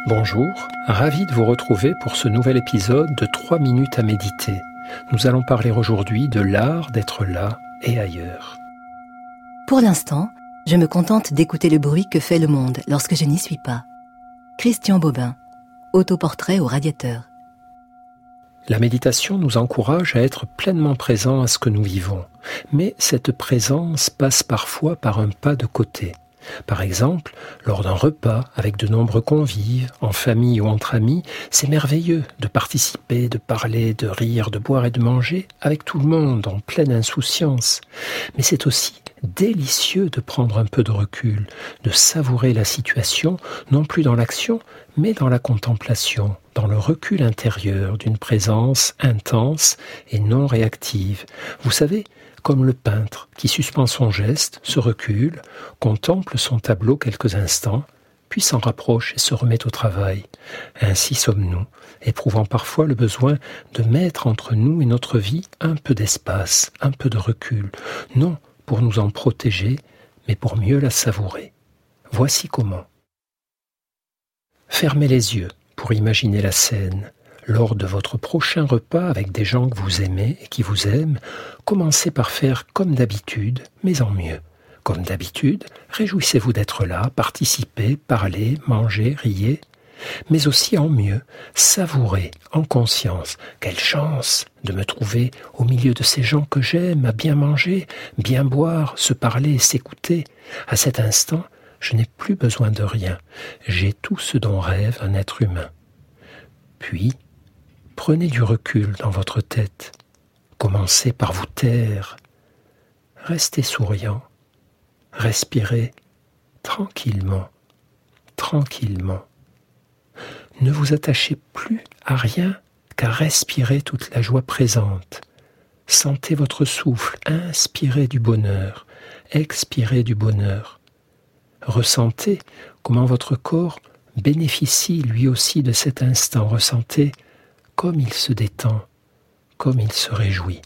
Bonjour, ravi de vous retrouver pour ce nouvel épisode de 3 minutes à méditer. Nous allons parler aujourd'hui de l'art d'être là et ailleurs. Pour l'instant, je me contente d'écouter le bruit que fait le monde lorsque je n'y suis pas. Christian Bobin, autoportrait au radiateur. La méditation nous encourage à être pleinement présents à ce que nous vivons, mais cette présence passe parfois par un pas de côté. Par exemple, lors d'un repas avec de nombreux convives, en famille ou entre amis, c'est merveilleux de participer, de parler, de rire, de boire et de manger avec tout le monde en pleine insouciance. Mais c'est aussi délicieux de prendre un peu de recul, de savourer la situation, non plus dans l'action, mais dans la contemplation, dans le recul intérieur d'une présence intense et non réactive. Vous savez, comme le peintre qui suspend son geste, se recule, contemple son tableau quelques instants, puis s'en rapproche et se remet au travail. Ainsi sommes-nous, éprouvant parfois le besoin de mettre entre nous et notre vie un peu d'espace, un peu de recul, non pour nous en protéger, mais pour mieux la savourer. Voici comment. Fermez les yeux pour imaginer la scène. Lors de votre prochain repas avec des gens que vous aimez et qui vous aiment, commencez par faire comme d'habitude, mais en mieux. Comme d'habitude, réjouissez-vous d'être là, participez, parlez, mangez, riez, mais aussi en mieux, savourez en conscience. Quelle chance de me trouver au milieu de ces gens que j'aime, à bien manger, bien boire, se parler et s'écouter. À cet instant, je n'ai plus besoin de rien. J'ai tout ce dont rêve un être humain. Puis, prenez du recul dans votre tête. Commencez par vous taire. Restez souriant. Respirez tranquillement, tranquillement. Ne vous attachez plus à rien qu'à respirer toute la joie présente. Sentez votre souffle, inspirez du bonheur, expirez du bonheur. Ressentez comment votre corps bénéficie lui aussi de cet instant. Ressentez comme il se détend, comme il se réjouit.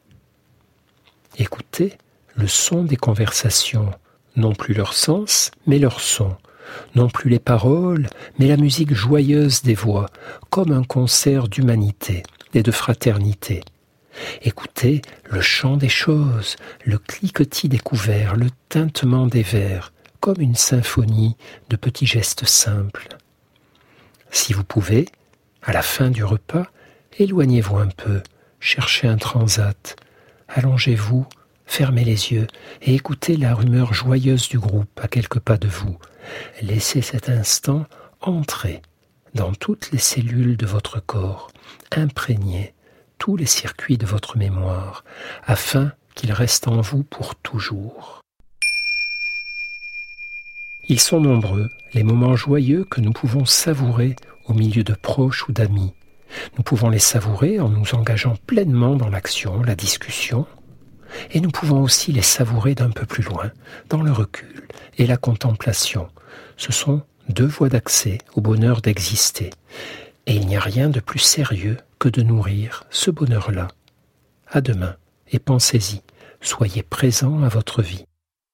Écoutez le son des conversations, non plus leur sens, mais leur son. Non plus les paroles, mais la musique joyeuse des voix, comme un concert d'humanité et de fraternité. Écoutez le chant des choses, le cliquetis des couverts, le tintement des verres, comme une symphonie de petits gestes simples. Si vous pouvez, à la fin du repas, éloignez-vous un peu, cherchez un transat, allongez-vous, fermez les yeux et écoutez la rumeur joyeuse du groupe à quelques pas de vous. Laissez cet instant entrer dans toutes les cellules de votre corps, imprégner tous les circuits de votre mémoire, afin qu'il reste en vous pour toujours. Ils sont nombreux, les moments joyeux que nous pouvons savourer au milieu de proches ou d'amis. Nous pouvons les savourer en nous engageant pleinement dans l'action, la discussion, et nous pouvons aussi les savourer d'un peu plus loin, dans le recul et la contemplation. Ce sont deux voies d'accès au bonheur d'exister. Et il n'y a rien de plus sérieux que de nourrir ce bonheur-là. À demain, et pensez-y, soyez présents à votre vie.